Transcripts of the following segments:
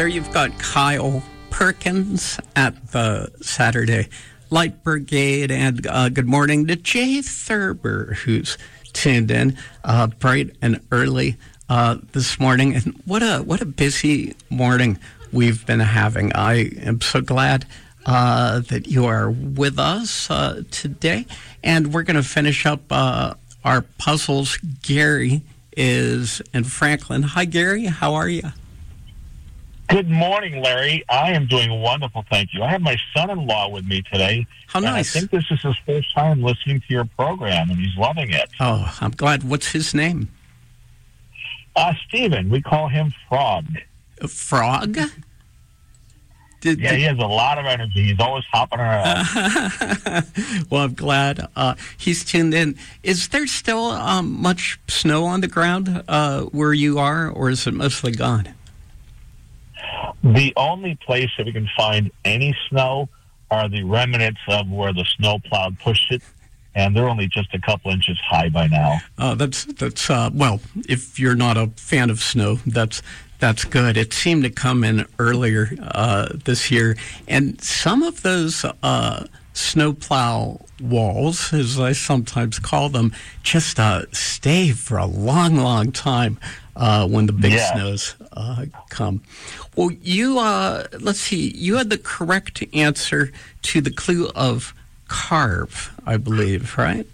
there you've got Kyle Perkins at the Saturday Light Brigade, and good morning to Jay Thurber, who's tuned in bright and early this morning. And what a busy morning we've been having. I am so glad that you are with us today, and we're going to finish up our puzzles. Gary is in Franklin. Hi, Gary. How are you? Good morning, Larry. I am doing wonderful, thank you. I have my son-in-law with me today. How nice. I think this is his first time listening to your program, and he's loving it. Oh, I'm glad. What's his name? Stephen. We call him Frog. Frog? He has a lot of energy. He's always hopping around. Well, I'm glad he's tuned in. Is there still much snow on the ground where you are, or is it mostly gone? The only place that we can find any snow are the remnants of where the snowplow pushed it, and they're only just a couple inches high by now. That's well, if you're not a fan of snow, that's good. It seemed to come in earlier this year, and some of those snowplow walls, as I sometimes call them, just stay for a long, long time when the big snows come. Well, you let's see. You had the correct answer to the clue of carve, I believe, right?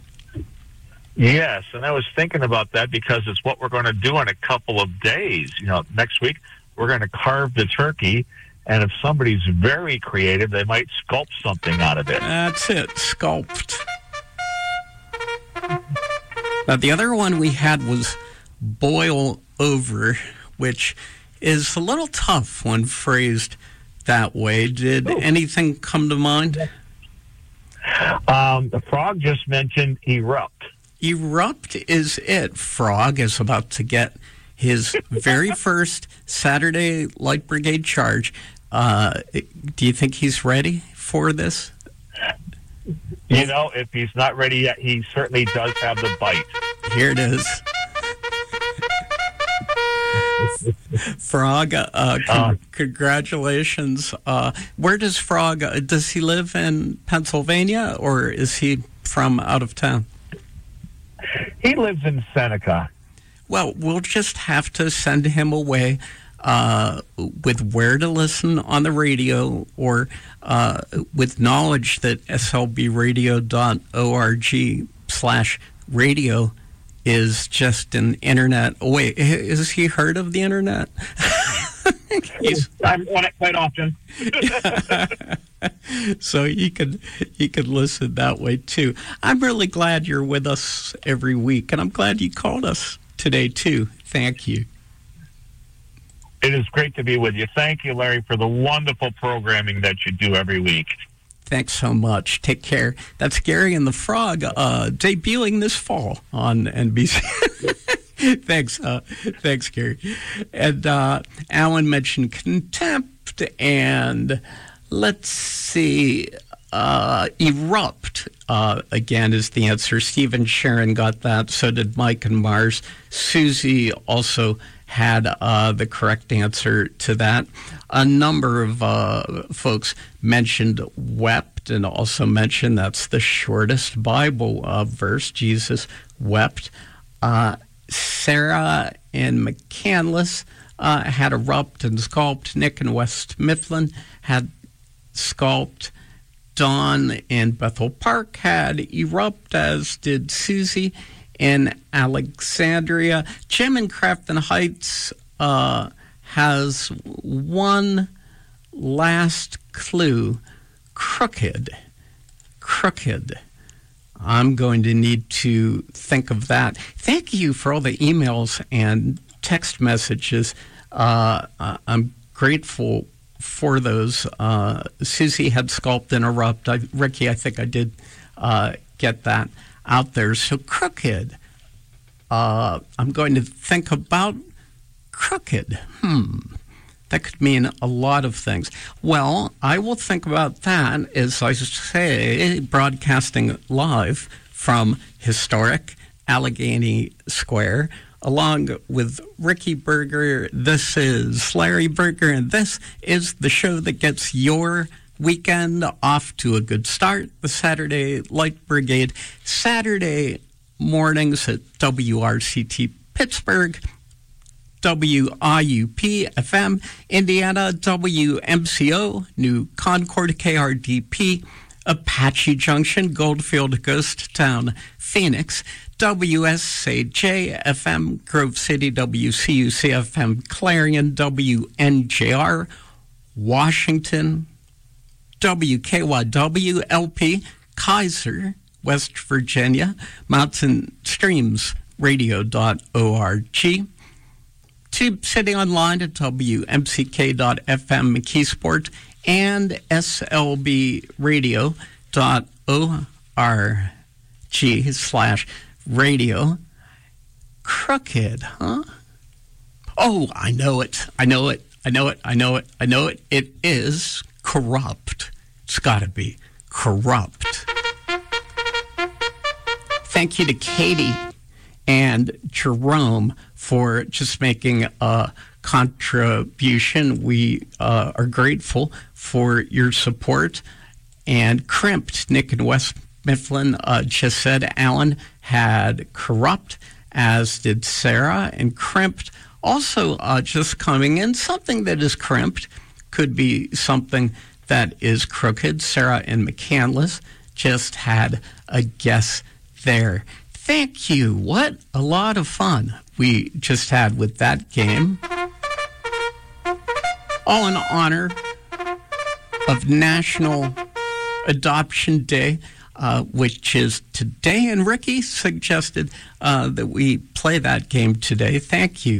Yes, and I was thinking about that because it's what we're going to do in a couple of days. Next week we're going to carve the turkey, and if somebody's very creative, they might sculpt something out of it. That's it, sculpt. Now, the other one we had was boil over, which is a little tough when phrased that way. Did anything come to mind? The Frog just mentioned erupt. Erupt is it. Frog is about to get his very first Saturday Light Brigade charge. Do you think he's ready for this? If he's not ready yet, he certainly does have the bite. Here it is. Frog, congratulations. Where does Frog, does he live in Pennsylvania, or is he from out of town? He lives in Seneca. Well, we'll just have to send him away with where to listen on the radio, or with knowledge that slbradio.org/radio is just an internet. Oh, wait, has he heard of the internet? I'm on it quite often. So he could listen that way too. I'm really glad you're with us every week, and I'm glad you called us today too. Thank you. It is great to be with you. Thank you, Larry, for the wonderful programming that you do every week. Thanks so much. Take care. That's Gary and the Frog, debuting this fall on NBC. Thanks, Gary. And Alan mentioned contempt, and let's see, erupt again is the answer. Steve and Sharon got that. So did Mike and Mars. Susie also had the correct answer to that. A number of folks mentioned wept, and also mentioned that's the shortest Bible verse. Jesus wept. Sarah in McCandless had erupt and sculpt. Nick in West Mifflin had sculpt. Dawn in Bethel Park had erupt, as did Susie in Alexandria. Jim in Crafton Heights has one last clue. Crooked. I'm going to need to think of that. Thank you for all the emails and text messages. I'm grateful for those. Susie had sculpt and erupt. Ricky, I think I did get that out there. So crooked. I'm going to think about crooked. That could mean a lot of things. Well, I will think about that, as I say, broadcasting live from historic Allegheny Square, along with Ricky Berger. This is Larry Berger, and this is the show that gets your weekend off to a good start. The Saturday Light Brigade, Saturday mornings at WRCT Pittsburgh, WIUP FM, Indiana, WMCO, New Concord, KRDP, Apache Junction, Goldfield, Ghost Town, Phoenix, WSAJ FM, Grove City, WCUC FM, Clarion, WNJR, Washington, WKYW LP, Kaiser, West Virginia, Mountain Streams Radio.org, Tube City Online at WMCK.FM, McKeesport, and slbradio.org/radio. Crooked, huh? Oh, I know it. It is corrupt. It's got to be corrupt. Thank you to Katie and Jerome for just making a contribution. We are grateful for your support. And Crimped, Nick in West Mifflin, just said Alan had corrupt, as did Sarah. And Crimped also just coming in. Something that is crimped could be something that is crooked. Sarah in McCandless just had a guess there. Thank you. What a lot of fun we just had with that game. All in honor of National Adoption Day, which is today. And Ricky suggested that we play that game today. Thank you.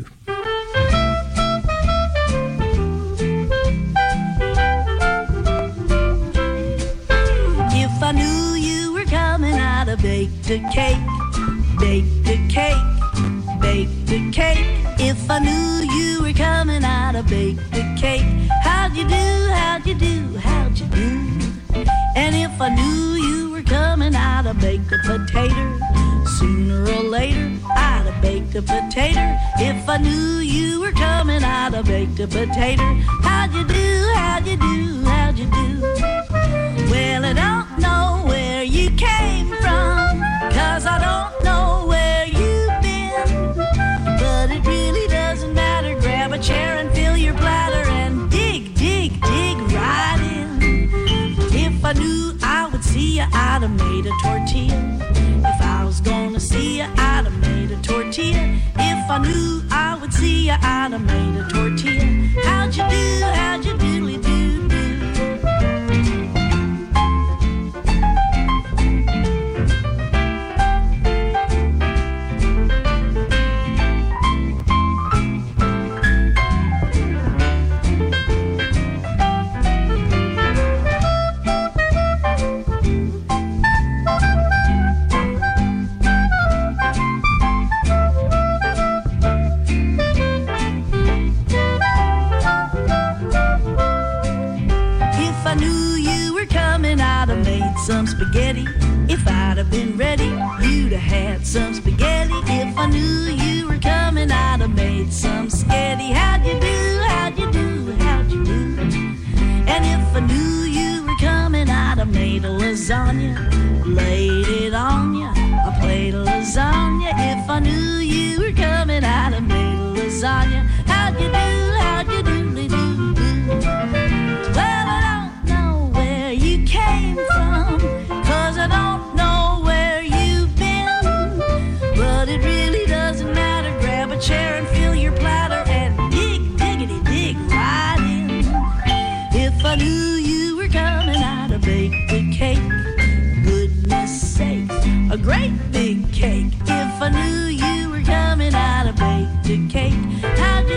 If I knew you were coming out of baked a cake, baked a cake, baked a cake. If I knew you were coming out of baked a cake, how'd you do, how'd you do, how'd you do? And if I knew you were coming out of baked a potato, sooner or later I'd have baked a potato. If I knew you were coming out of baked a potato, how'd you do, how'd you do, how'd you do? Well, I don't know where you came from, 'cause I don't know where you've been, but it really doesn't matter. Grab a chair and fill your bladder and dig, dig, dig right in. If I knew I would see you, I'd have made a tortilla. If I was gonna see you, I'd have made a tortilla. If I knew I would see you, I'd have made a tortilla. How'd you do, how'd you doodly do? Some spaghetti. If I'd have been ready, you'd have had some spaghetti. If I knew you were coming, I'd have made some spaghetti. How'd you do, how'd you do, how'd you do? And if I knew you were coming, I'd have made a lasagna, laid it on ya, a plate of lasagna. If I knew you were coming, I'd have made a lasagna. How'd you do, how'd you doodly do? Well, I don't know where you came from, 'cause I don't know where you've been, but it really doesn't matter. Grab a chair and fill your bladder and dig, diggity, dig right in. If I knew you were coming out of baked a cake, goodness sakes, a great big cake. If I knew you were coming out of baked a cake, how'd you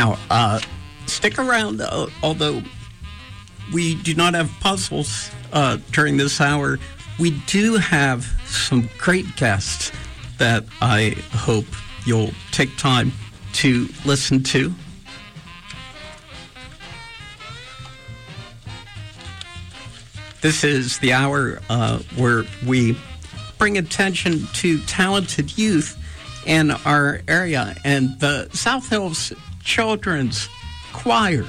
Now, stick around, although we do not have puzzles during this hour. We do have some great guests that I hope you'll take time to listen to. This is the hour where we bring attention to talented youth in our area, and the South Hills Children's Choir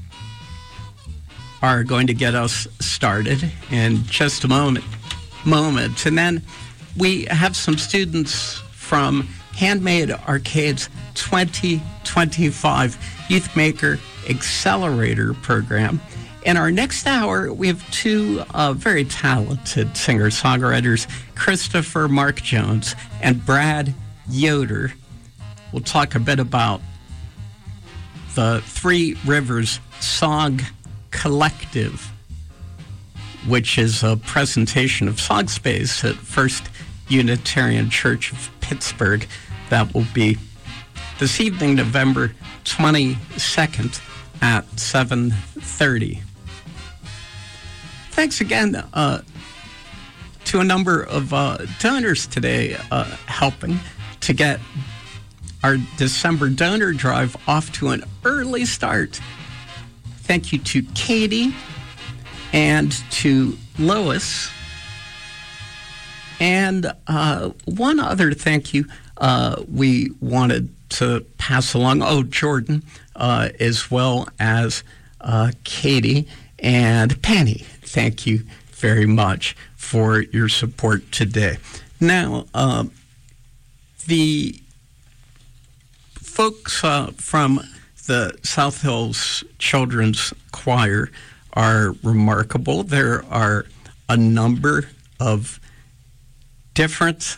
are going to get us started in just a moment. And then we have some students from Handmade Arcade's 2025 Youth Maker Accelerator program. In our next hour, we have two very talented singer-songwriters, Christopher Mark Jones and Brad Yoder. We'll talk a bit about the Three Rivers Song Collective, which is a presentation of Song Space at First Unitarian Church of Pittsburgh. That will be this evening, November 22nd at 7:30. Thanks again to a number of donors today helping to get our December donor drive off to an early start. Thank you to Katie and to Lois. And one other thank you we wanted to pass along. Oh, Jordan, as well as Katie and Penny. Thank you very much for your support today. Now, the folks from the South Hills Children's Choir are remarkable. There are a number of different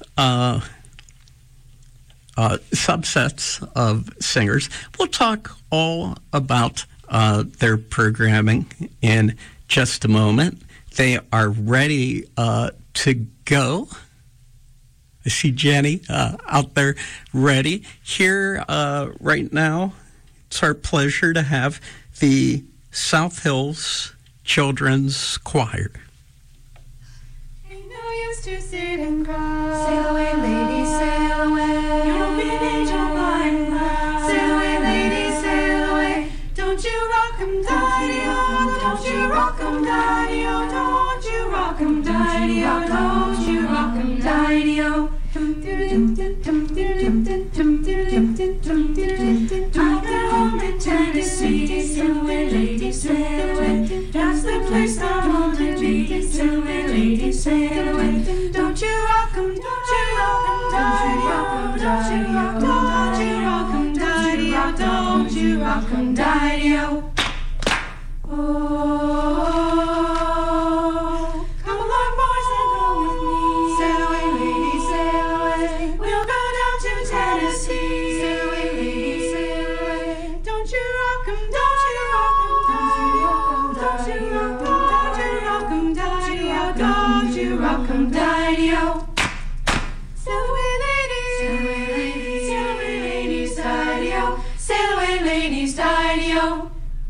subsets of singers. We'll talk all about their programming in just a moment. They are ready to go. I see Jenny out there ready. Here right now, it's our pleasure to have the South Hills Children's Choir. Ain't no use to sit and cry. Sail away, ladies, sail away. You'll be an angel by and by. Sail away, ladies, sail away. Don't you rock 'em, daddy-o. Don't you rock 'em, daddy-o. Don't you rock 'em, daddy-o. Don't you rock 'em, daddy-o. I've got home in Tennessee. Sail away, ladies, sail away. That's the place I want to be. Sail away, ladies, sail away. Don't you rock 'em, don't you rock 'em, don't you rock 'em, don't you rock 'em, don't you rock 'em, daddy-o, don't you rock 'em, daddy-o. Oh, come along, boys, and go with me. Sail away, ladies, sail away. We'll go down to Tennessee. Sail away, ladies, sail away. Don't you rock 'em, don't you rock 'em, don't you rock 'em, don't you rock 'em, daddy-o, don't you rock 'em, daddy-o. Sail away, ladies, sail away, ladies, sail away, ladies, daddy-o. Sail away, ladies, daddy-o.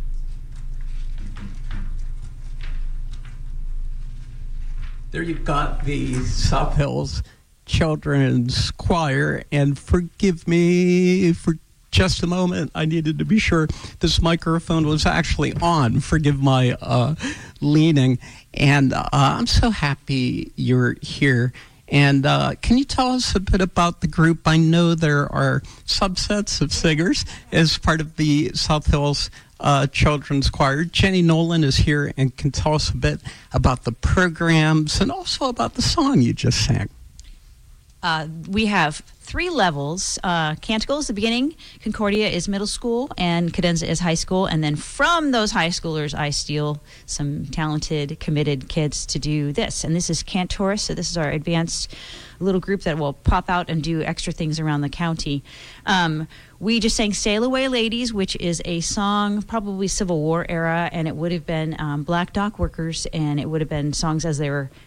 There you've got the South Hills Children's Choir, and forgive me for just a moment. I needed to be sure this microphone was actually on. Forgive my leaning. And I'm so happy you're here. And can you tell us a bit about the group? I know there are subsets of singers as part of the South Hills Children's Choir. Jenny Nolan is here and can tell us a bit about the programs and also about the song you just sang. We have 3 levels. Canticle is the beginning, Concordia is middle school, and Cadenza is high school. And then from those high schoolers, I steal some talented, committed kids to do this. And this is Cantoris, so this is our advanced little group that will pop out and do extra things around the county. We just sang Sail Away Ladies, which is a song probably Civil War era, and it would have been Black dock workers, and it would have been songs as they were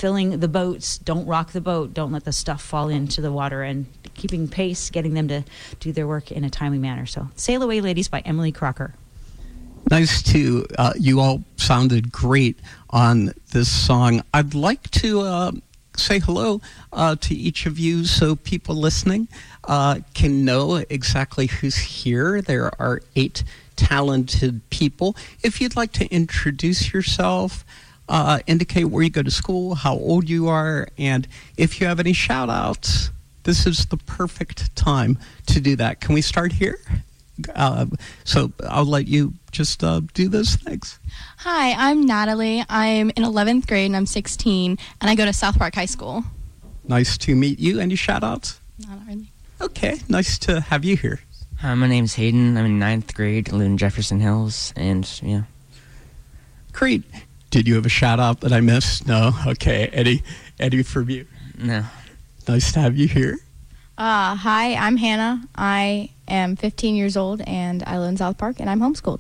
filling the boats. Don't rock the boat. Don't let the stuff fall into the water, and keeping pace, getting them to do their work in a timely manner. So Sail Away Ladies by Emily Crocker. Nice to, you all sounded great on this song. I'd like to say hello to each of you so people listening can know exactly who's here. There are 8 talented people. If you'd like to introduce yourself, indicate where you go to school, how old you are, and if you have any shout-outs, this is the perfect time to do that. Can we start here? So I'll let you just do those things. Hi, I'm Natalie. I'm in 11th grade and I'm 16, and I go to South Park High School. Nice to meet you. Any shout-outs? Not really. Okay, nice to have you here. Hi, my name's Hayden. I'm in 9th grade. I live in Jefferson Hills, and yeah. Great. Did you have a shout-out that I missed? No? Okay. Eddie from you? No. Nice to have you here. Hi, I'm Hannah. I am 15 years old, and I live in South Park, and I'm homeschooled.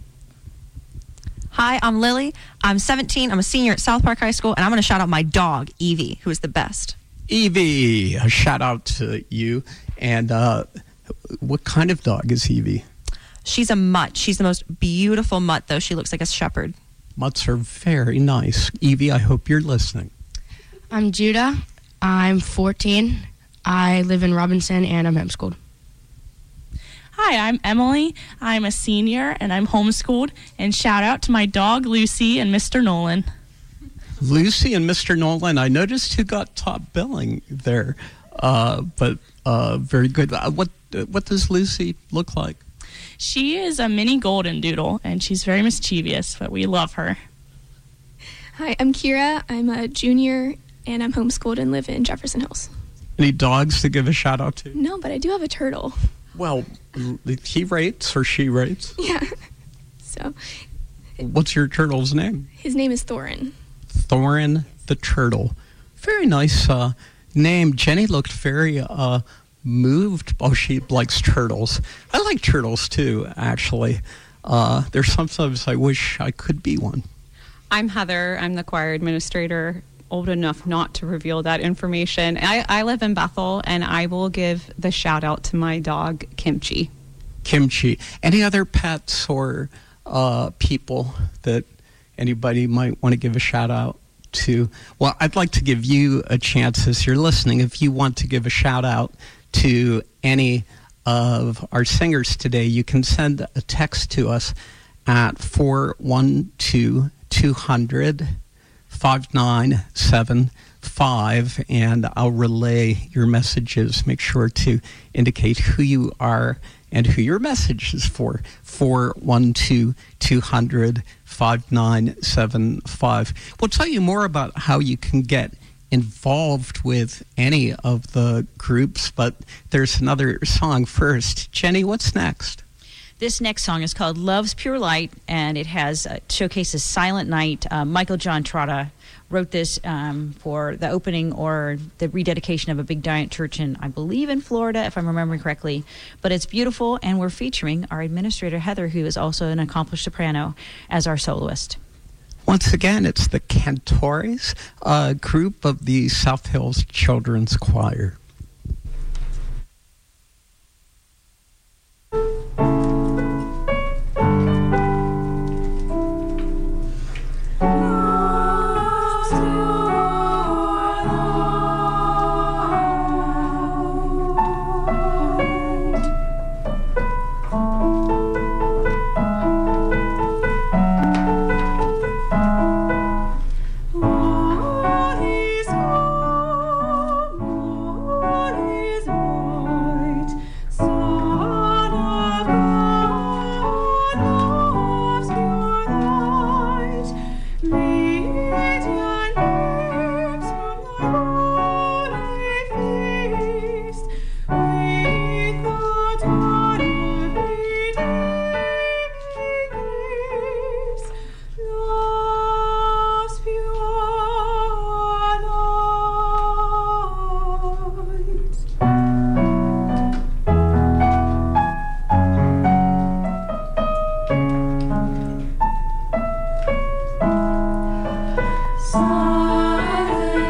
Hi, I'm Lily. I'm 17. I'm a senior at South Park High School, and I'm going to shout out my dog, Evie, who is the best. Evie, a shout-out to you. And what kind of dog is Evie? She's a mutt. She's the most beautiful mutt, though. She looks like a shepherd. Mutts are very nice. Evie, I hope you're listening. I'm Judah. I'm 14. I live in Robinson, and I'm homeschooled. Hi, I'm Emily. I'm a senior, and I'm homeschooled. And shout out to my dog, Lucy, and Mr. Nolan. Lucy and Mr. Nolan, I noticed who got top billing there, but very good. What does Lucy look like? She is a mini golden doodle, and she's very mischievous, but we love her. Hi, I'm Kira. I'm a junior, and I'm homeschooled and live in Jefferson Hills. Any dogs to give a shout out to? No, but I do have a turtle. Well, he rates or she rates? Yeah. So. What's your turtle's name? His name is Thorin. Thorin the turtle. Very nice name. Jenny looked very moved. Oh, she likes turtles. I like turtles too, actually. There's sometimes I wish I could be one. I'm Heather. I'm the choir administrator, old enough not to reveal that information. I live in Bethel, and I will give the shout out to my dog, Kimchi. Kimchi. Any other pets or people that anybody might want to give a shout out to? Well, I'd like to give you a chance as you're listening. If you want to give a shout out to any of our singers today, you can send a text to us at 412-200-5975, and I'll relay your messages. Make sure to indicate who you are and who your message is for. 412-200-5975. We'll tell you more about how you can get involved with any of the groups, but there's another song first. Jenny, what's next? This next song is called Love's Pure Light, and it has showcases Silent Night. Michael John Trotta wrote this for the opening or the rededication of a big giant church in, I believe, in Florida, if I'm remembering correctly. But it's beautiful, and we're featuring our administrator, Heather, who is also an accomplished soprano, as our soloist. Once again, it's the Cantores, a group of the South Hills Children's Choir. Silent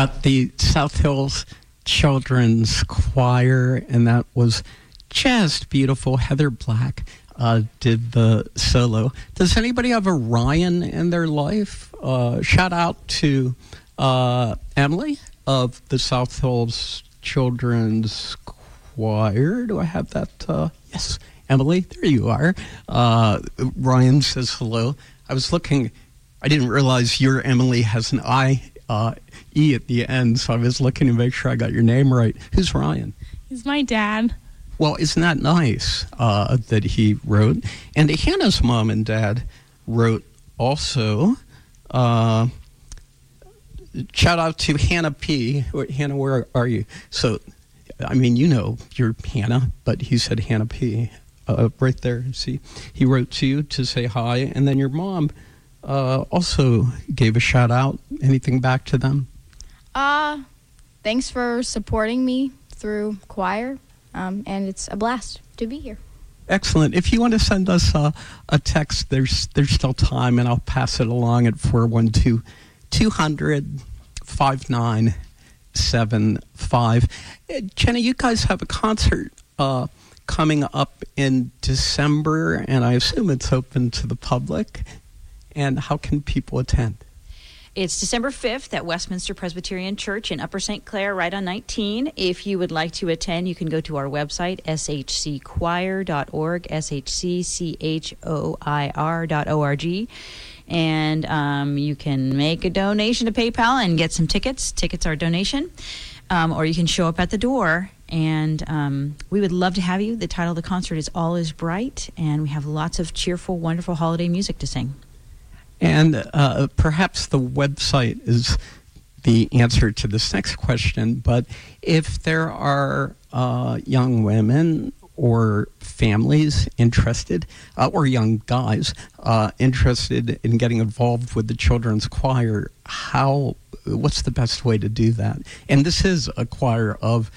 got the South Hills Children's Choir, and that was just beautiful. Heather Black did the solo. Does anybody have a Ryan in their life? Shout out to Emily of the South Hills Children's Choir. Do I have that? Yes, Emily, there you are. Ryan says hello. I was looking, I didn't realize your Emily has an E at the end, so I was looking to make sure I got your name right. Who's Ryan? He's my dad. Well, isn't that nice that he wrote? And Hannah's mom and dad wrote also. Shout out to Hannah P. Hannah, where are you? So, I mean, you know you're Hannah, but he said Hannah P. Right there. See, he wrote to you to say hi, and then your mom also gave a shout out. Anything back to them? Thanks for supporting me through choir, and it's a blast to be here. Excellent. If you want to send us a text, there's still time, and I'll pass it along at 412-200-5975. Jenny, you guys have a concert coming up in December, and I assume it's open to the public. And how can people attend? It's December 5th at Westminster Presbyterian Church in Upper St. Clair, right on 19. If you would like to attend, you can go to our website, shcchoir.org, shcchoir.org. And you can make a donation to PayPal and get some tickets. Tickets are a donation. Or you can show up at the door. And we would love to have you. The title of the concert is All Is Bright. And we have lots of cheerful, wonderful holiday music to sing. And perhaps the website is the answer to this next question, but if there are young women or families interested, or young guys interested in getting involved with the children's choir, what's the best way to do that? And this is a choir of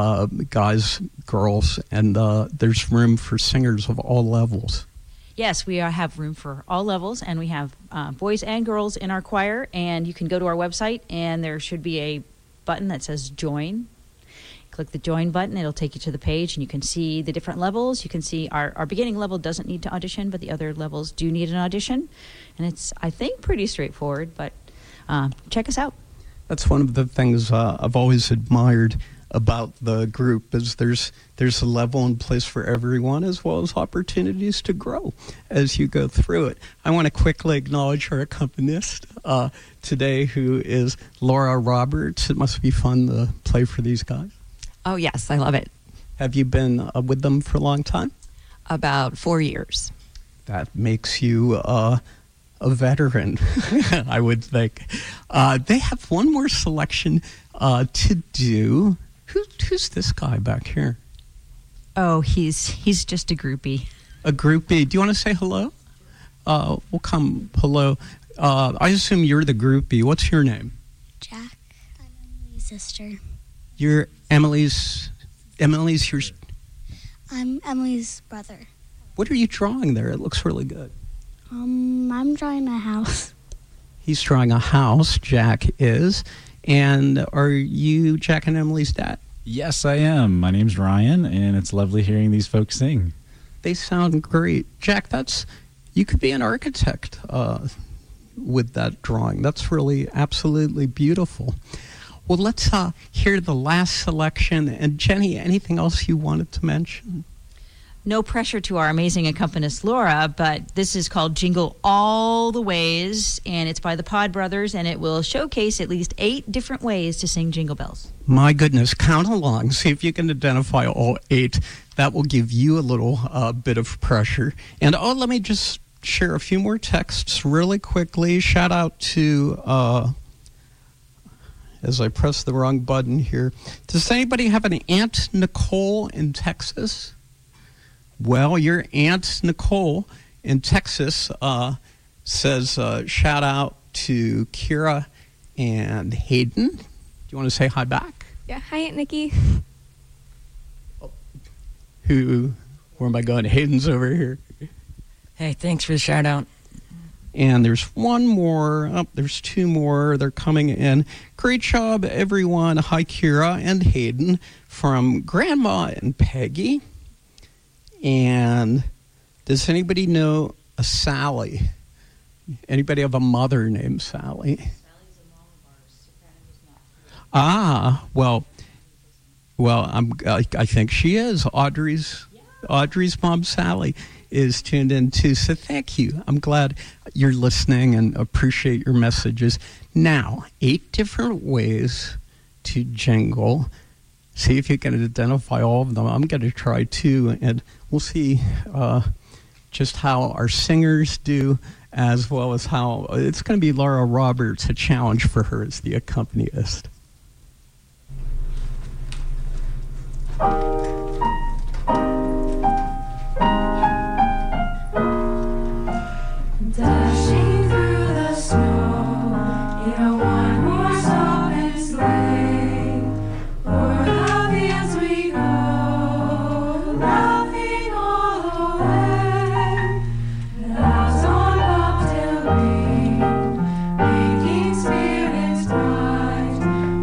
guys, girls, and there's room for singers of all levels. Yes, we have room for all levels, and we have boys and girls in our choir, and you can go to our website, and there should be a button that says Join. Click the Join button. It'll take you to the page, and you can see the different levels. You can see our beginning level doesn't need to audition, but the other levels do need an audition, and it's, I think, pretty straightforward, but check us out. That's one of the things I've always admired about the group is there's a level and place for everyone, as well as opportunities to grow as you go through it. I want to quickly acknowledge our accompanist today, who is Laura Roberts. It must be fun to play for these guys. Oh, yes, I love it. Have you been with them for a long time? About 4 years. That makes you a veteran, I would think. They have one more selection to do. Who's this guy back here? Oh, he's just a groupie. A groupie. Do you want to say hello? We'll come hello. I assume you're the groupie. What's your name? Jack. I'm Emily's sister. You're Emily's your... I'm Emily's brother. What are you drawing there? It looks really good. I'm drawing a house. He's drawing a house, Jack is. And are you Jack and Emily's dad? Yes, I am. My name's Ryan, and it's lovely hearing these folks sing. They sound great. Jack, you could be an architect with that drawing. That's really absolutely beautiful. Well, let's hear the last selection. And Jenny, anything else you wanted to mention? No pressure to our amazing accompanist, Laura, but this is called Jingle All the Ways, and it's by the Pod Brothers, and it will showcase at least 8 different ways to sing Jingle Bells. My goodness, count along. See if you can identify all 8. That will give you a little bit of pressure. And let me just share a few more texts really quickly. Shout out to... as I press the wrong button here. Does anybody have an Aunt Nicole in Texas? Well, your Aunt Nicole in Texas says shout out to Kira and Hayden. Do you want to say hi back? Yeah, hi, Aunt Nikki. Where am I going? Hayden's over here. Hey, thanks for the shout out. And there's one more. Oh, there's two more. They're coming in. Great job, everyone. Hi, Kira and Hayden from Grandma and Peggy. And does anybody know a Sally? Anybody have a mother named Sally? Sally's a mom of ours. Well, I think she is. Audrey's mom, Sally, is tuned in too. So thank you. I'm glad you're listening and appreciate your messages. Now, 8 different ways to jingle. See if you can identify all of them. I'm going to try too, and we'll see just how our singers do, as well as how it's going to be Laura Roberts, a challenge for her as the accompanist. Dashing through the snow in a one-horse open sleigh, o'er the fields we go, laughing all the way. Bells on bobtail ring, making spirits bright.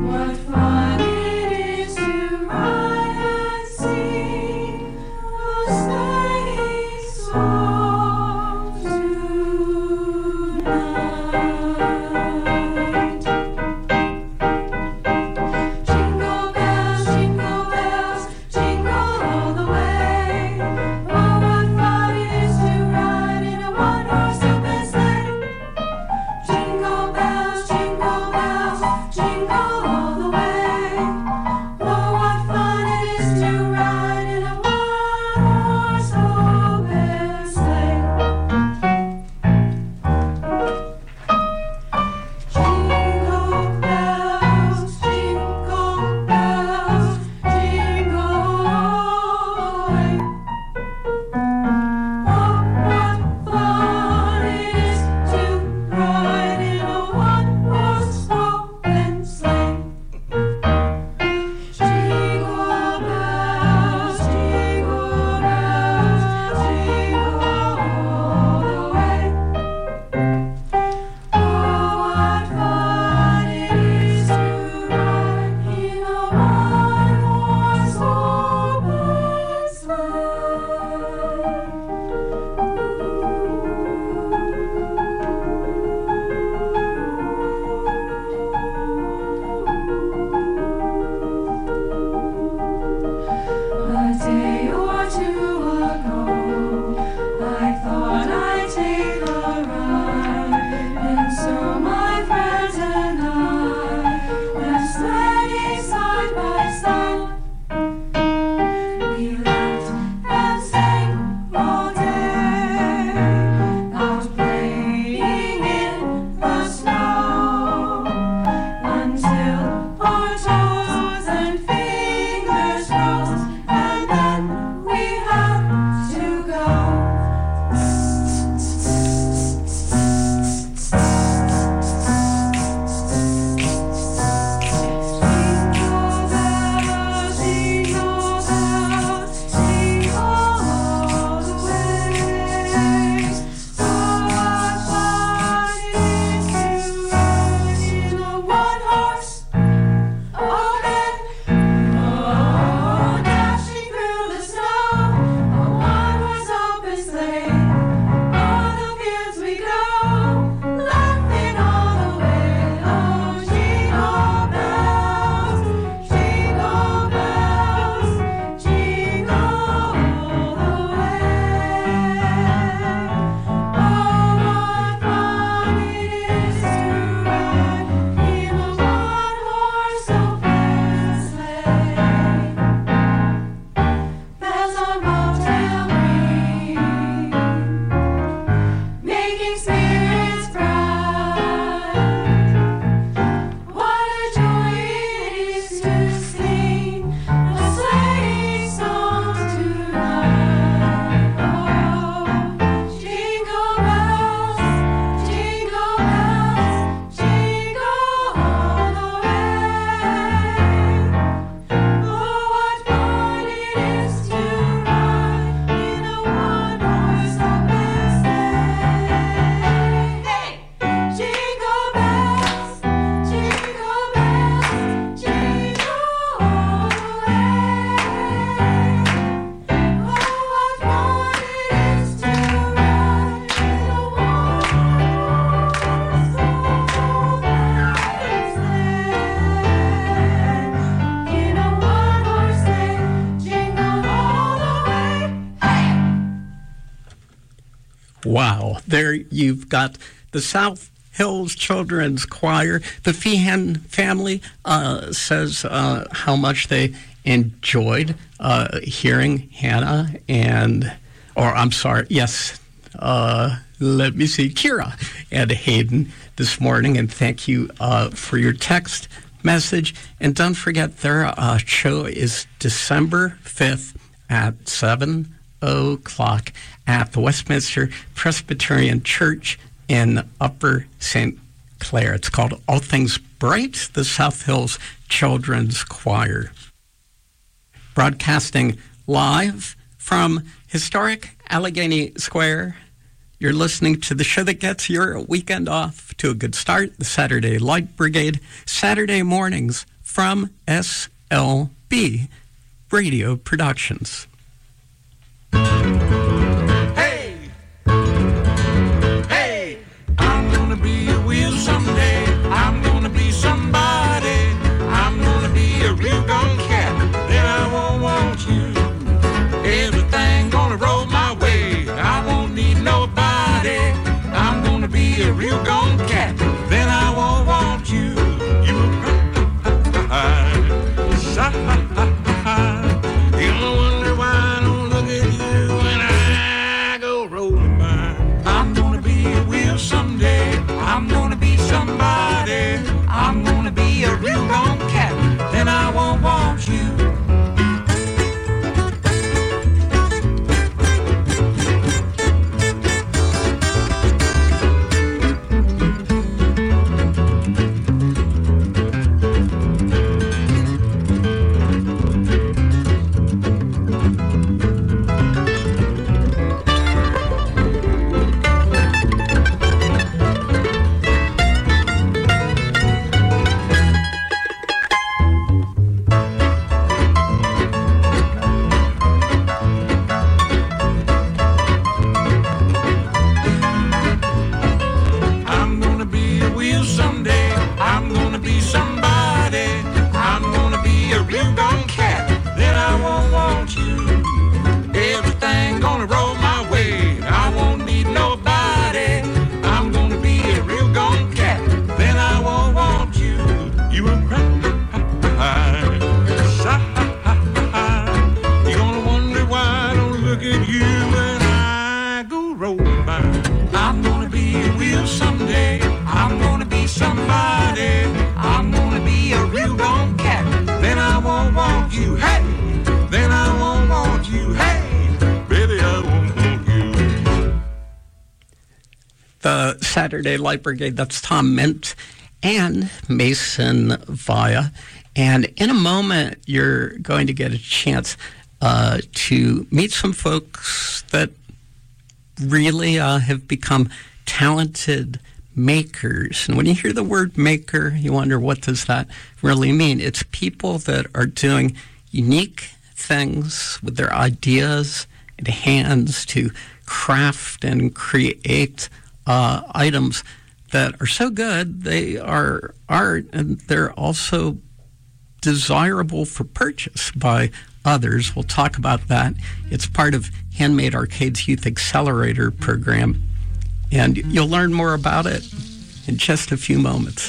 Wow. There you've got the South Hills Children's Choir. The Feehan family says how much they enjoyed hearing Hannah Kira and Hayden this morning. And thank you for your text message. And don't forget, their show is December 5th at 7 o'clock at the Westminster Presbyterian Church in Upper St. Clair. It's called All Things Bright, the South Hills Children's Choir. Broadcasting live from historic Allegheny Square. You're listening to the show that gets your weekend off to a good start, the Saturday Light Brigade, Saturday mornings from SLB Radio Productions. Hey, I'm gonna be a wheel someday. I'm gonna be somebody. I'm gonna be a real gun cat. Then I won't want you. Everything gonna roll my way. I won't need nobody. I'm gonna be a real gun cat. Then I won't want you. You're gonna wonder why I don't look at you when I go rolling by. I'm gonna be a wheel someday. I'm gonna be somebody. I'm gonna be a real gun cat. Then I won't want you. Saturday Light Brigade. That's Tom Mint and Mason Via. And in a moment, you're going to get a chance to meet some folks that really have become talented makers. And when you hear the word maker, you wonder, what does that really mean? It's people that are doing unique things with their ideas and hands to craft and create items that are so good they are art, and they're also desirable for purchase by others. We'll talk about that. It's part of Handmade Arcade's Youth Accelerator program, and you'll learn more about it in just a few moments.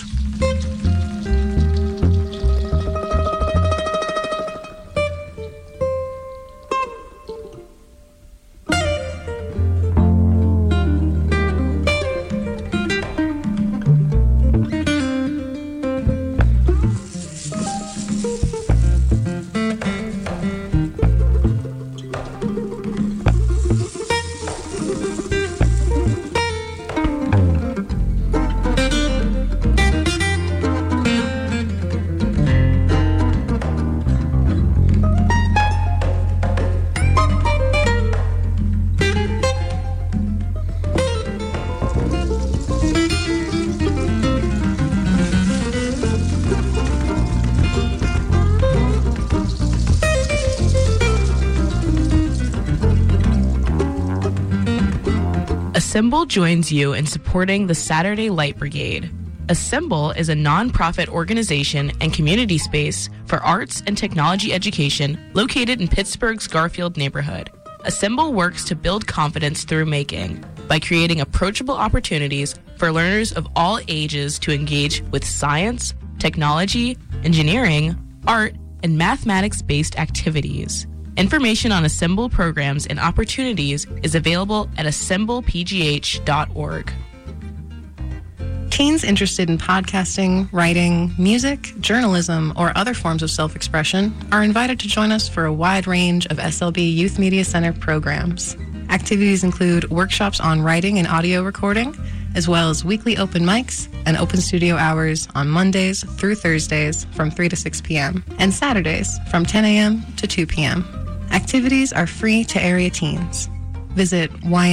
Assemble joins you in supporting the Saturday Light Brigade. Assemble is a nonprofit organization and community space for arts and technology education located in Pittsburgh's Garfield neighborhood. Assemble works to build confidence through making. by creating approachable opportunities for learners of all ages to engage with science, technology, engineering, art, and mathematics-based activities. Information on Assemble programs and opportunities is available at assemblepgh.org. Teens interested in podcasting, writing, music, journalism, or other forms of self-expression are invited to join us for a wide range of SLB Youth Media Center programs. Activities include workshops on writing and audio recording, as well as weekly open mics and open studio hours on Mondays through Thursdays from 3 to 6 p.m. and Saturdays from 10 a.m. to 2 p.m. Activities are free to area teens. Visit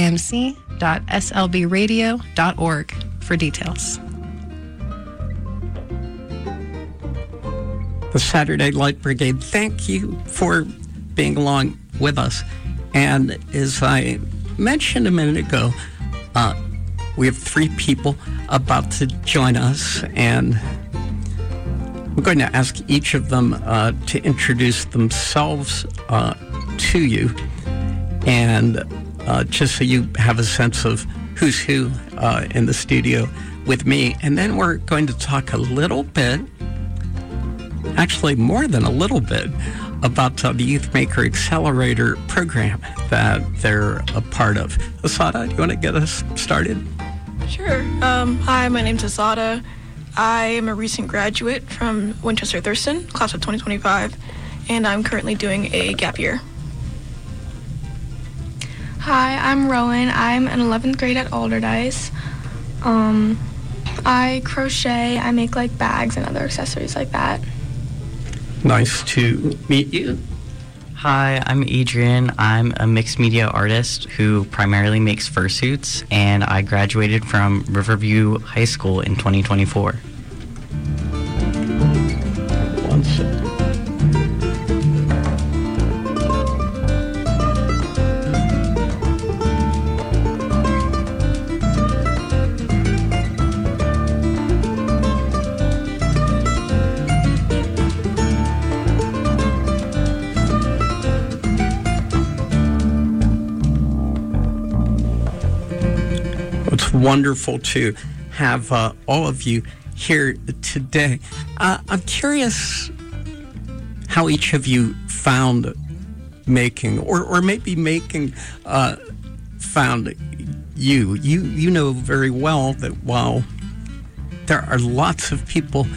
ymc.slbradio.org for details. The Saturday Light Brigade, thank you for being along with us. And as I mentioned a minute ago, we have 3 people about to join us, and I'm going to ask each of them to introduce themselves to you, and just so you have a sense of who's who in the studio with me. And then we're going to talk a little bit, actually more than a little bit, about the Youth Maker Accelerator program that they're a part of. Asada, do you want to get us started? Sure. Hi, my name's Asada. I am a recent graduate from Winchester Thurston, class of 2025, and I'm currently doing a gap year. Hi, I'm Rowan. I'm in 11th grade at Alderdice. I crochet. I make like bags and other accessories like that. Nice to meet you. Hi, I'm Adrian. I'm a mixed media artist who primarily makes fursuits, and I graduated from Riverview High School in 2024. One second. It's wonderful to have all of you here today. I'm curious how each of you found making, or maybe making found you. You know very well that while there are lots of people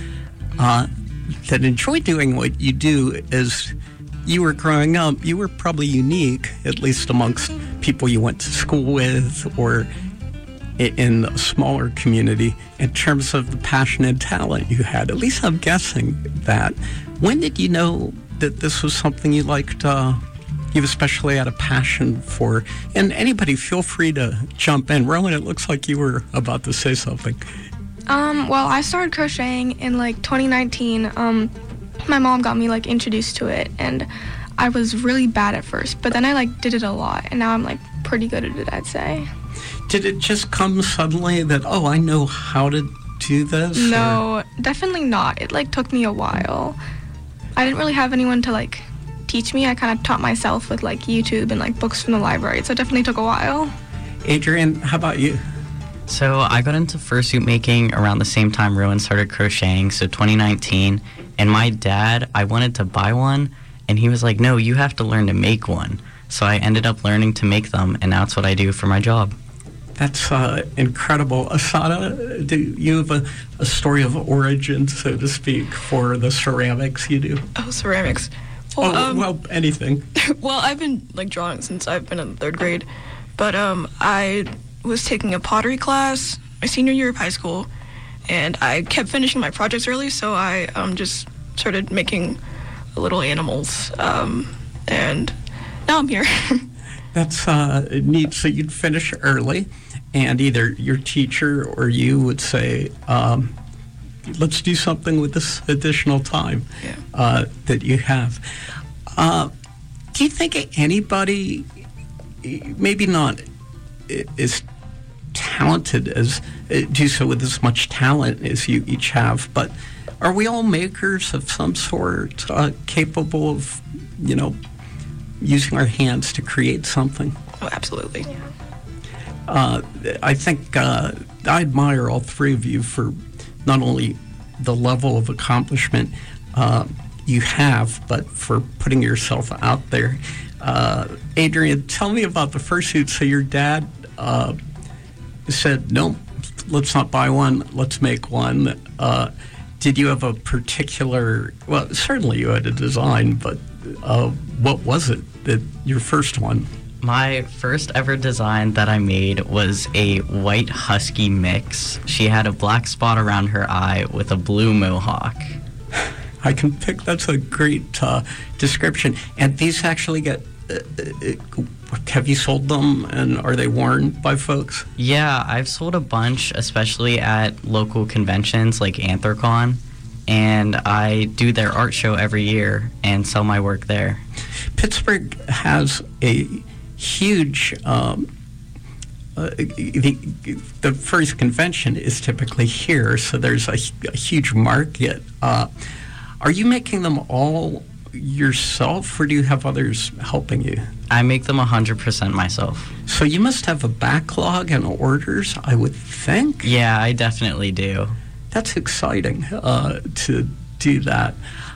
that enjoy doing what you do, as you were growing up, you were probably unique, at least amongst people you went to school with or in a smaller community, in terms of the passion and talent you had. At least I'm guessing that. When did you know that this was something you liked, you especially had a passion for? And anybody, feel free to jump in. Rowan, it looks like you were about to say something. Well, I started crocheting in like 2019. My mom got me like introduced to it, and I was really bad at first, but then I like did it a lot, and now I'm like pretty good at it, I'd say. Did it just come suddenly that, oh, I know how to do this? No, definitely not. It like took me a while. I didn't really have anyone to like teach me. I kind of taught myself with like YouTube and like books from the library, so it definitely took a while. Adrian, how about you? So I got into fursuit making around the same time Rowan started crocheting, so 2019. And my dad, I wanted to buy one, and he was like, no, you have to learn to make one. So I ended up learning to make them, and now it's what I do for my job. That's incredible. Asada, do you have a story of origin, so to speak, for the ceramics you do? Oh, ceramics. Well, well, anything. Well, I've been like drawing since I've been in 3rd grade, but I was taking a pottery class my senior year of high school, and I kept finishing my projects early, so I just started making little animals, and now I'm here. That's neat. So you'd finish early, and either your teacher or you would say, let's do something with this additional time that you have. Do you think anybody, maybe not as talented as, do so with as much talent as you each have, but are we all makers of some sort, capable of, using our hands to create something? Oh, absolutely. I think I admire all three of you for not only the level of accomplishment you have, but for putting yourself out there. Adrian, tell me about the fursuit. So your dad said, no, let's not buy one, let's make one. Did you have a particular, well, certainly you had a design, but what was it, your first one? My first ever design that I made was a white husky mix. She had a black spot around her eye with a blue mohawk. I can pick, that's a great description. And these actually get, have you sold them, and are they worn by folks? Yeah, I've sold a bunch, especially at local conventions like Anthrocon, and I do their art show every year and sell my work there. Pittsburgh has a huge, the first convention is typically here, so there's a huge market. Are you making them all yourself, or do you have others helping you? I make them 100% myself. So you must have a backlog and orders, I would think? Yeah, I definitely do. That's exciting to do that.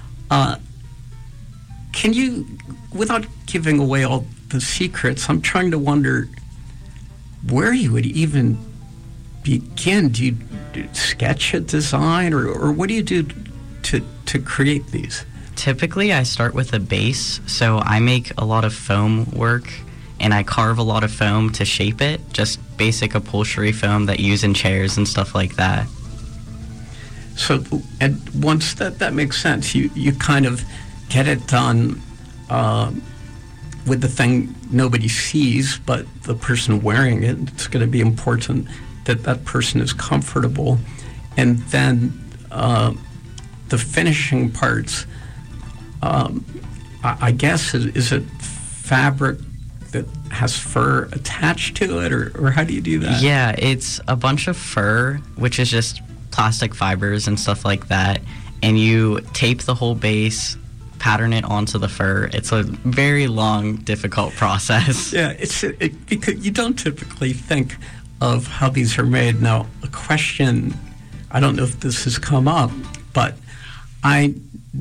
Can you, without giving away all the secrets, I'm trying to wonder where you would even begin. Do you sketch a design, or what do you do to create these? Typically, I start with a base, so I make a lot of foam work, and I carve a lot of foam to shape it, just basic upholstery foam that you use in chairs and stuff like that. So, and once that makes sense, you kind of get it done with the thing nobody sees, but the person wearing it, it's going to be important that that person is comfortable. And then the finishing parts, I guess, is it fabric that has fur attached to it, or how do you do that? Yeah, it's a bunch of fur, which is just plastic fibers and stuff like that, and you tape the whole base, pattern it onto the fur. It's a very long, difficult process. Yeah, because you don't typically think of how these are made. Now, a question, I don't know if this has come up, but I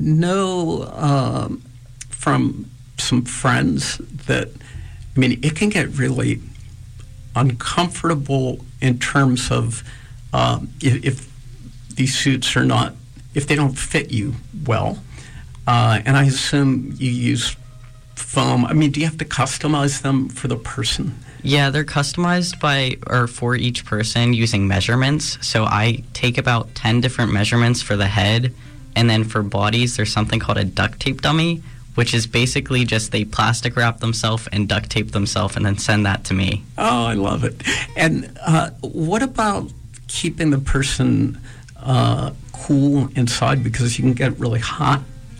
know from some friends that, I mean, it can get really uncomfortable in terms of if these suits are not, if they don't fit you well. And I assume you use foam. I mean, do you have to customize them for the person? Yeah, they're customized for each person using measurements. So I take about 10 different measurements for the head, and then for bodies, there's something called a duct tape dummy, which is basically just they plastic wrap themselves and duct tape themselves and then send that to me. Oh, I love it. And what about keeping the person cool inside, because you can get really hot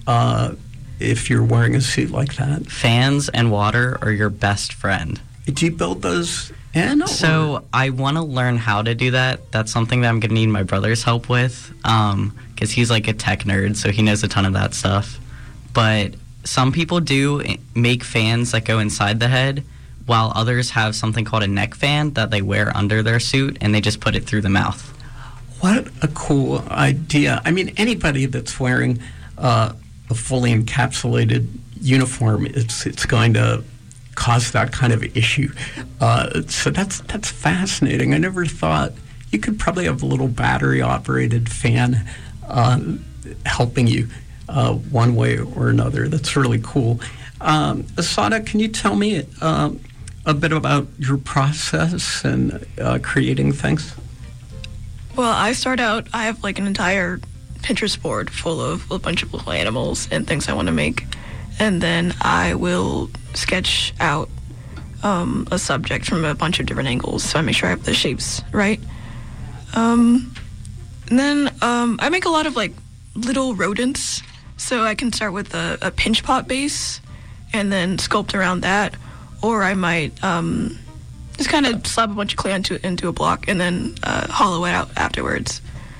if you're wearing a suit like that? Fans and water are your best friend. Do you build those in? So I want to learn how to do that. That's something that I'm going to need my brother's help with, because he's like a tech nerd, so he knows a ton of that stuff. But some people do make fans that go inside the head, while others have something called a neck fan that they wear under their suit, and they just put it through the mouth. What a cool idea. I mean, anybody that's wearing a fully encapsulated uniform, it's going to cause that kind of issue. So that's fascinating. I never thought you could probably have a little battery-operated fan helping you one way or another. That's really cool. Asada, can you tell me a bit about your process and creating things? Well, I have like an entire Pinterest board full of a bunch of little animals and things I want to make. And then I will sketch out a subject from a bunch of different angles, so I make sure I have the shapes right. And then I make a lot of like little rodents, so I can start with a pinch pot base and then sculpt around that, or I might just kind of slap a bunch of clay into a block and then hollow it out afterwards.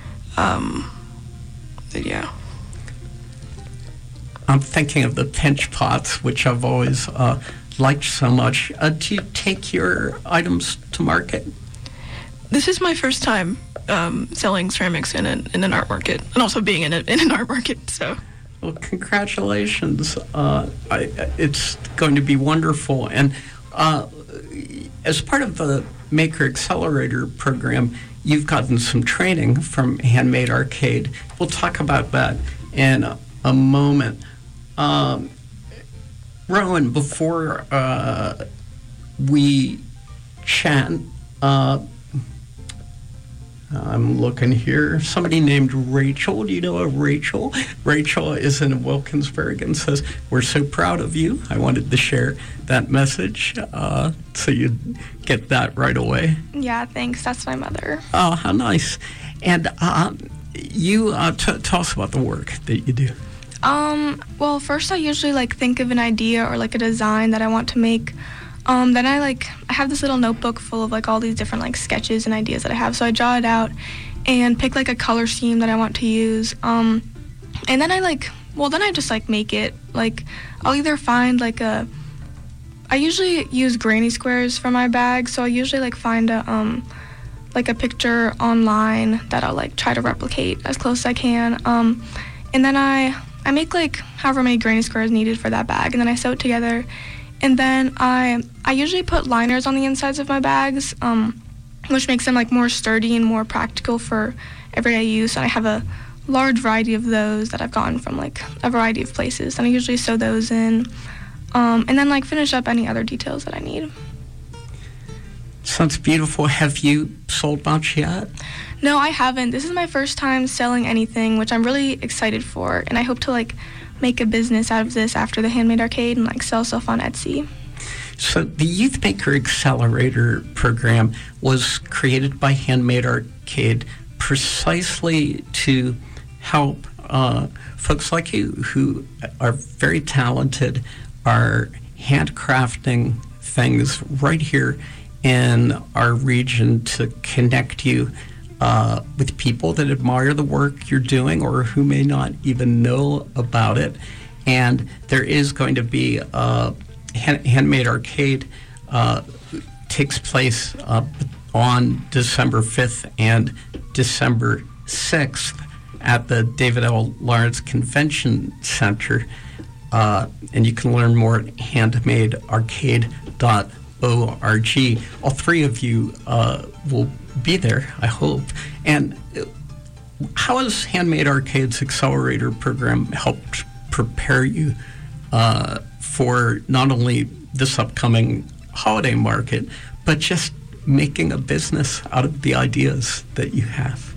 Yeah. I'm thinking of the pinch pots, which I've always liked so much. Do you take your items to market? This is my first time selling ceramics in an art market, and also being in an art market. So, well, congratulations! It's going to be wonderful. And as part of the Maker Accelerator program, you've gotten some training from Handmade Arcade. We'll talk about that in a moment. Rowan, before we chat, I'm looking here. Somebody named Rachel. Do you know a Rachel? Rachel is in Wilkinsburg and says, "We're so proud of you." I wanted to share that message so you'd get that right away. Yeah, thanks. That's my mother. Oh, how nice. And you tell us about the work that you do. Well, first I usually think of an idea or a design that I want to make. Then I have this little notebook full of all these different sketches and ideas that I have. So I draw it out and pick a color scheme that I want to use. And then I just make it. I'll either find I usually use granny squares for my bag. So I usually find a picture online that I'll try to replicate as close as I can. And then I make however many granny squares needed for that bag, and then I sew it together. And then I usually put liners on the insides of my bags, which makes them more sturdy and more practical for everyday use. And I have a large variety of those that I've gotten from a variety of places, and I usually sew those in, and then finish up any other details that I need. Sounds beautiful. Have you sold much yet? No, I haven't. This is my first time selling anything, which I'm really excited for, and I hope to make a business out of this after the Handmade Arcade and sell stuff on Etsy. So the Youth Maker Accelerator program was created by Handmade Arcade precisely to help folks like you who are very talented, are handcrafting things right here in our region to connect you with people that admire the work you're doing or who may not even know about it. And there is going to be Handmade Arcade takes place on December 5th and December 6th at the David L. Lawrence Convention Center. And you can learn more at handmadearcade.org. All three of you will be there, I hope. And how has Handmade Arcade's Accelerator program helped prepare you for not only this upcoming holiday market, but just making a business out of the ideas that you have?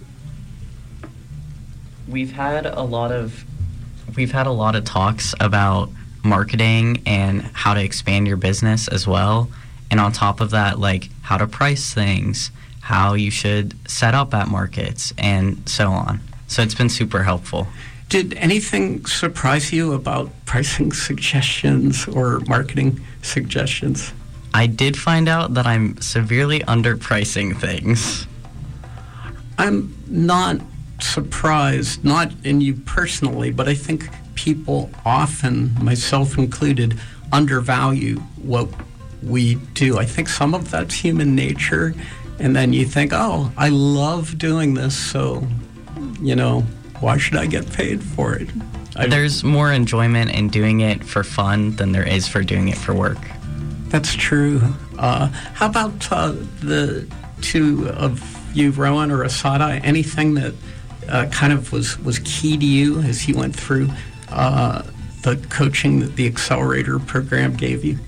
We've had a lot of talks about marketing and how to expand your business as well. And on top of that, how to price things, how you should set up at markets, and so on. So it's been super helpful. Did anything surprise you about pricing suggestions or marketing suggestions? I did find out that I'm severely underpricing things. I'm not surprised, not in you personally, but I think people often, myself included, undervalue what we do. I think some of that's human nature, and then you think, oh, I love doing this, so, why should I get paid for it? There's more enjoyment in doing it for fun than there is for doing it for work. That's true. How about the two of you, Rowan or Asada? Anything that kind of was key to you as you went through the coaching that the Accelerator program gave you?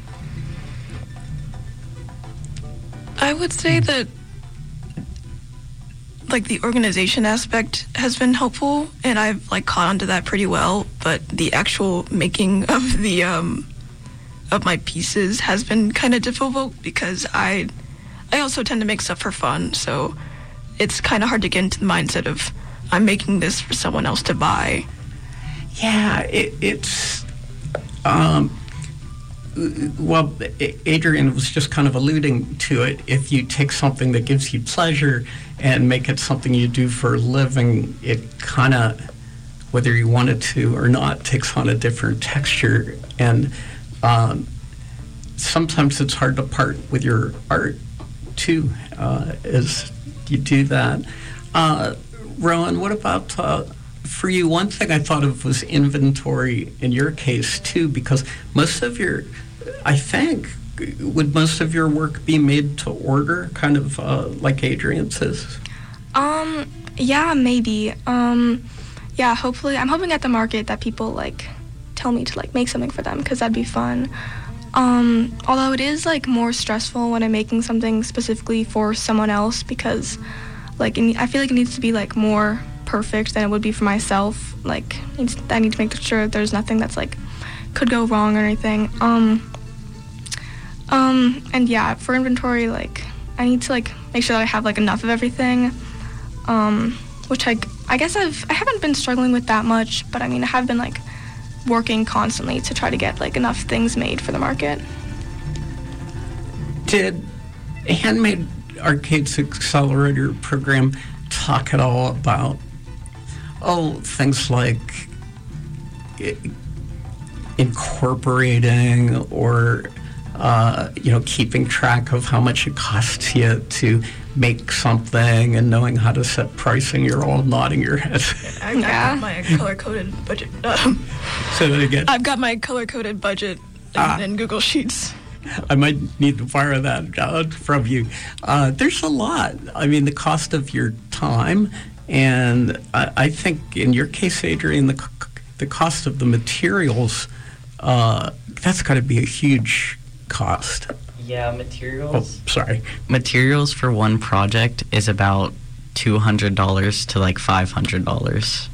I would say that the organization aspect has been helpful, and I've caught on to that pretty well, but the actual making of the of my pieces has been kind of difficult because I also tend to make stuff for fun, so it's kind of hard to get into the mindset of I'm making this for someone else to buy. Yeah, it's well, Adrian was just kind of alluding to it. If you take something that gives you pleasure and make it something you do for a living, it kind of, whether you want it to or not, takes on a different texture. And sometimes it's hard to part with your art too, as you do that. Rowan, what about for you? One thing I thought of was inventory in your case too, because most of your, I think, would most of your work be made to order, kind of like Adrian says? Yeah, maybe. Yeah, hopefully. I'm hoping at the market that people like tell me to like make something for them, because that'd be fun. Although it is like more stressful when I'm making something specifically for someone else, because like I feel like it needs to be like more perfect than it would be for myself. Like I need to make sure that there's nothing that's like could go wrong or anything. And yeah, for inventory, like I need to like make sure that I have like enough of everything. Which I guess I haven't been struggling with that much, but I mean I have been like working constantly to try to get like enough things made for the market. Did Handmade Arcade's Accelerator program talk at all about things like incorporating or keeping track of how much it costs you to make something and knowing how to set pricing? You're all nodding your head. I've got my color-coded budget. Say that again. I've got my color-coded budget in Google Sheets. I might need to borrow that from you. There's a lot. I mean, the cost of your time, and I think in your case, Adrian, the cost of the materials, that's got to be a huge cost. Yeah, materials. Oh, sorry. Materials for one project is about $200 to like $500.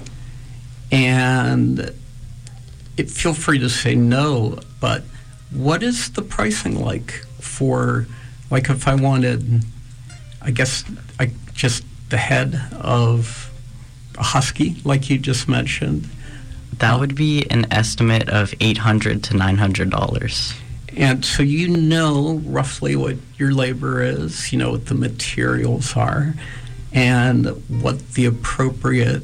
And feel free to say no, but what is the pricing like for, like, if I wanted, I guess, just the head of a husky, like you just mentioned? That would be an estimate of $800 to $900. And so you know roughly what your labor is, you know what the materials are, and what the appropriate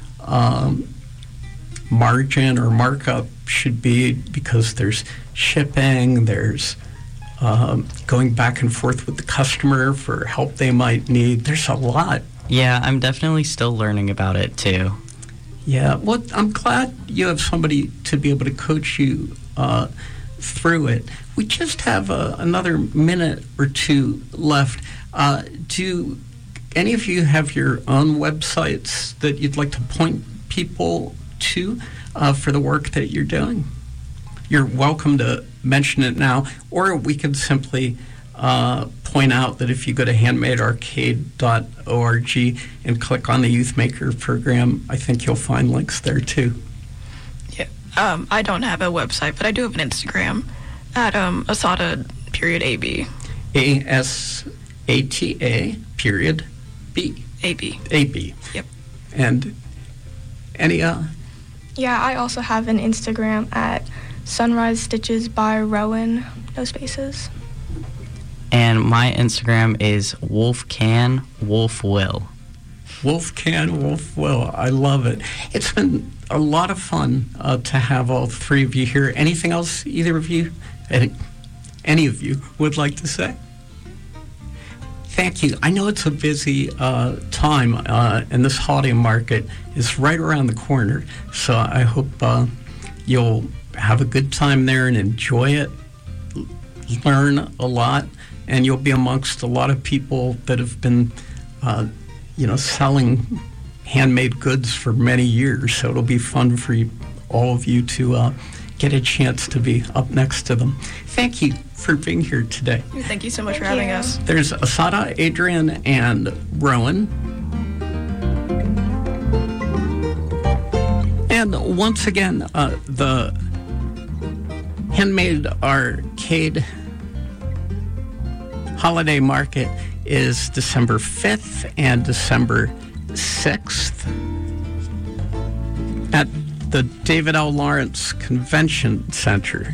margin or markup should be, because there's shipping, there's going back and forth with the customer for help they might need. There's a lot. Yeah, I'm definitely still learning about it too. Yeah, well, I'm glad you have somebody to be able to coach you through it. We just have another minute or two left. Do any of you have your own websites that you'd like to point people to for the work that you're doing? You're welcome to mention it now, or we could simply point out that if you go to handmadearcade.org and click on the Youth Maker program, I think you'll find links there too. Yeah, I don't have a website, but I do have an Instagram at ASATA.AB. ASATA.B. AB. Yep. And any Yeah, I also have an Instagram at Sunrise Stitches by Rowan, no spaces. And my Instagram is Wolfcan Wolf Will. Wolfcan Wolf Will. I love it. It's been a lot of fun to have all three of you here. Anything else either of you, any of you would like to say? Thank you. I know it's a busy time, and this holiday market is right around the corner. So I hope you'll have a good time there and enjoy it, learn a lot, and you'll be amongst a lot of people that have been, selling handmade goods for many years. So it'll be fun for all of you to get a chance to be up next to them. Thank you for being here today. Thank you so much for having us. There's Asada, Adrian, and Rowan. And once again, the Handmade Arcade Holiday Market is December 5th and December 6th at the David L. Lawrence Convention Center.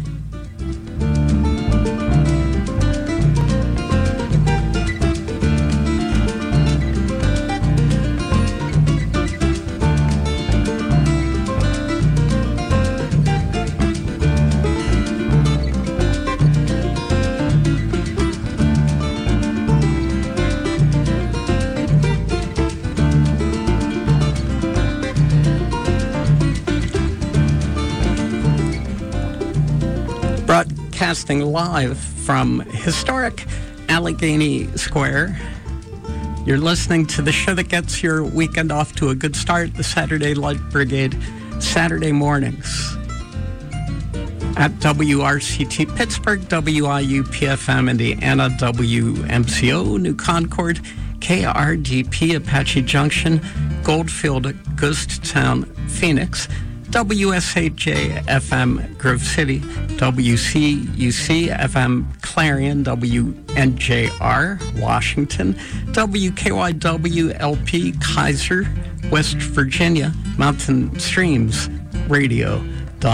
broadcasting live from historic Allegheny Square. You're listening to the show that gets your weekend off to a good start, the Saturday Light Brigade, Saturday mornings. At WRCT Pittsburgh, WIU-PFM Indiana, WMCO New Concord, KRDP Apache Junction, Goldfield Ghost Town Phoenix, WSHJ FM Grove City, WCUC FM Clarion, WNJR Washington, WKYW LP Kaiser, West Virginia, Mountain Streams Radio.org.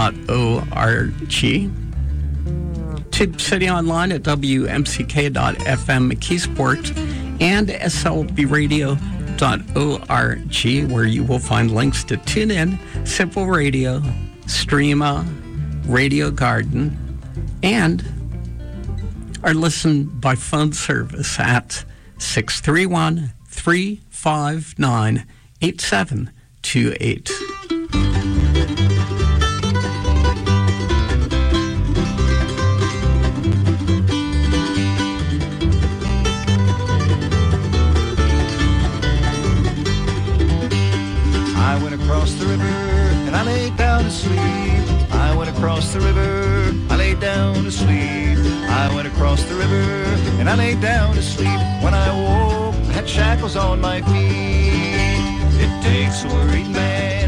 Tube City Online at WMCK.FM McKeesport and SLBradio.org, where you will find links to TuneIn, Simple Radio, Streama, Radio Garden, and our listen by phone service at 631-359-8728. I went across the river and I laid down to sleep. I went across the river, I laid down to sleep. I went across the river and I laid down to sleep. When I woke, I had shackles on my feet. It takes a worried man